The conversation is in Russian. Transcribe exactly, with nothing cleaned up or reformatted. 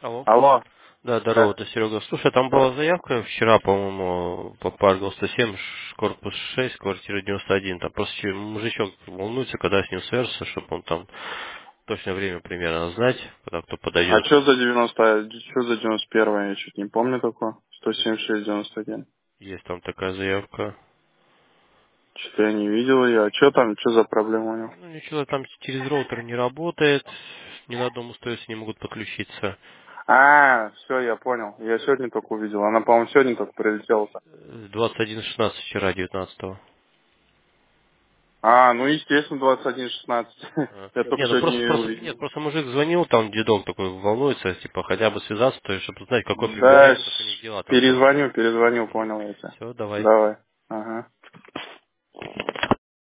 Алло. Алло. Да, здорово, Да. это Серега. Слушай, там была заявка вчера, по-моему, по парку сто семь, ш- корпус шесть, квартира девяносто один. Там просто че- мужичок волнуется, когда с ним свяжется, чтобы он там точное время примерно знать, когда кто А подойдет. что за девяносто, что за девяносто первое? Я чуть не помню такое. сто семьдесят шесть девяносто один. Есть там такая заявка. Что-то я не видел ее. А что там, что за проблема у него? Ну ничего, там через роутер не работает, ни на одном устройстве не могут подключиться. А, все, я понял. Я сегодня только увидел. Она, по-моему, сегодня только прилетела-то. двадцать один шестнадцать вчера, девятнадцатого. А, ну, естественно, двадцать один шестнадцать. А. Я только Не, ну сегодня просто, ее просто, увидел. нет, просто мужик звонил, там дедок такой волнуется, типа, хотя бы связаться, то есть, чтобы узнать, какое Да, приближение, как у них с- дела там. перезвоню, перезвоню, понял я тебя. Все, давай. Давай. Ага.